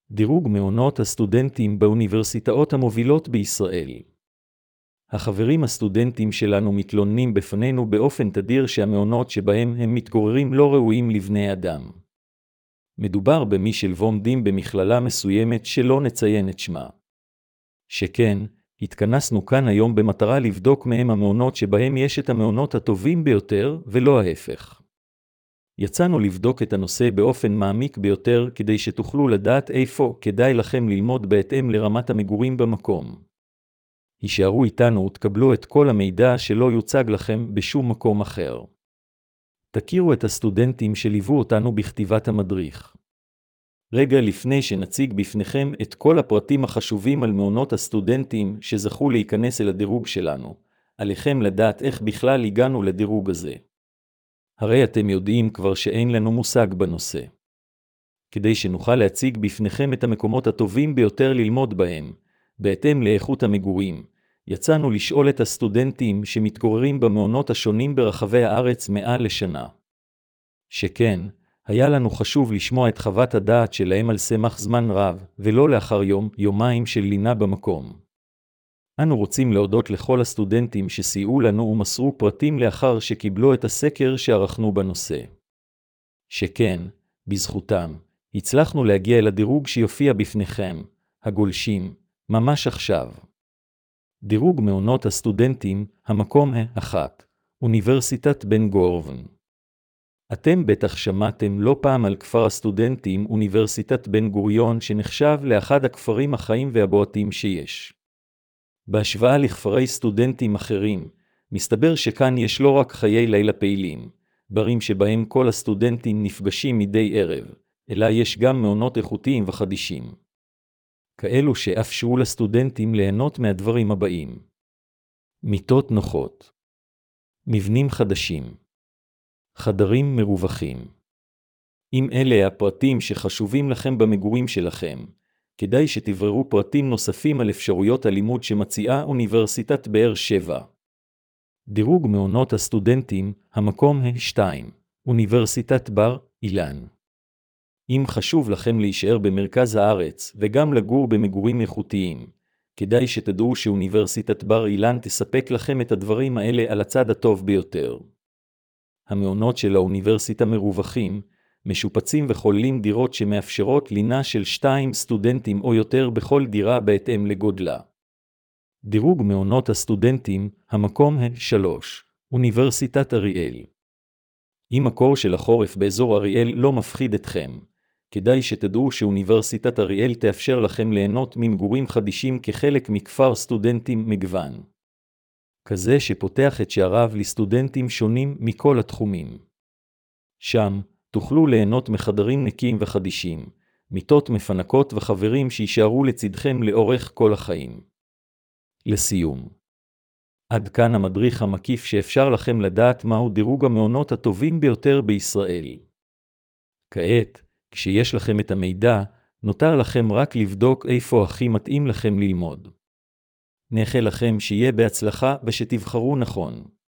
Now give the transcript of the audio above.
דירוג מעונות הסטודנטים באוניברסיטאות המובילות בישראל. החברים הסטודנטים שלנו מתלוננים בפנינו באופן תדיר שהמעונות שבהם הם מתגוררים לא ראויים לבני אדם. מדובר במי שלומדים במכללה מסוימת שלא נציין את שמה. שכן, התכנסנו כאן היום במטרה לבדוק מהם המעונות שבהם יש את המעונות הטובים ביותר ולא ההפך. יצאנו לבדוק את הנושא באופן מעמיק ביותר כדי שתוכלו לדעת איפה כדאי לכם ללמוד בהתאם לרמת המגורים במקום. הישארו איתנו ותקבלו את כל המידע שלא יוצג לכם בשום מקום אחר. תכירו את הסטודנטים שליוו אותנו בכתיבת המדריך. רגע לפני שנציג בפניכם את כל הפרטים החשובים על מעונות הסטודנטים שזכו להיכנס אל הדירוג שלנו, עליכם לדעת איך בכלל הגענו לדירוג הזה. הרי אתם יודעים כבר שאין לנו מושג בנושא. כדי שנוכל להציג בפניכם את המקומות הטובים ביותר ללמוד בהם, בהתאם לאיכות המגורים, יצאנו לשאול את הסטודנטים שמתגוררים במעונות השונים ברחבי הארץ מעל לשנה. שכן, היה לנו חשוב לשמוע את חוות הדעת שלהם על סמך זמן רב, ולא לאחר יומיים של לינה במקום. אנו רוצים להודות לכל הסטודנטים שסייעו לנו ומסרו פרטים לאחר שקיבלו את הסקר שערכנו בנושא. שכן, בזכותם, הצלחנו להגיע אל הדירוג שיופיע בפניכם, הגולשים, ממש עכשיו. דירוג מעונות הסטודנטים, המקום 1, אוניברסיטת בן-גוריון. אתם בטח שמעתם לא פעם על כפר הסטודנטים אוניברסיטת בן-גוריון שנחשב לאחד הכפרים החיים והבועטים שיש. בהשוואה לכפרי סטודנטים אחרים, מסתבר שכאן יש לא רק חיי לילה פעילים, ברים שבהם כל הסטודנטים נפגשים מדי ערב, אלא יש גם מעונות איכותיים וחדישים. כאלו שאפשרו לסטודנטים ליהנות מהדברים הבאים. מיטות נוחות. מבנים חדשים. חדרים מרווחים. אם אלה הפרטים שחשובים לכם במגורים שלכם, כדאי שתבררו פרטים נוספים על אפשרויות הלימוד שמציעה אוניברסיטת באר שבע. דירוג מעונות הסטודנטים, המקום 2, אוניברסיטת בר אילן. אם חשוב לכם להישאר במרכז הארץ וגם לגור במגורים איכותיים, כדאי שתדעו שאוניברסיטת בר אילן תספק לכם את הדברים האלה על הצד הטוב ביותר. המעונות של האוניברסיטה מרווחים, משופצים וכוללים דירות שמאפשרות לינה של 2 סטודנטים או יותר בכל דירה בהתאם לגודלה. דירוג מעונות הסטודנטים, המקום 3, אוניברסיטת אריאל. אם הקור של החורף באזור אריאל לא מפחיד אתכם, כדאי שתדעו שאוניברסיטת אריאל תאפשר לכם ליהנות ממגורים חדישים כחלק מכפר סטודנטים מגוון. כזה שפותח את שעריו לסטודנטים שונים מכל התחומים. שם, תוכלו ליהנות מחדרים נקיים וחדישים, מיטות מפנקות וחברים שישארו לצדכם לאורך כל החיים. לסיום. עד כאן המדריך המקיף שאפשר לכם לדעת מהו דירוג המעונות הטובים ביותר בישראל. כעת, כשיש לכם את המידע, נותר לכם רק לבדוק איפה הכי מתאים לכם ללמוד. נאחל לכם שיהיה בהצלחה ושתבחרו נכון.